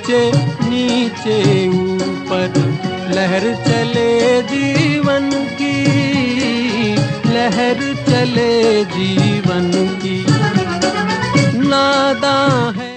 ऊंचे नीचे ऊपर लहर चले जीवन की, लहर चले जीवन की। नादां है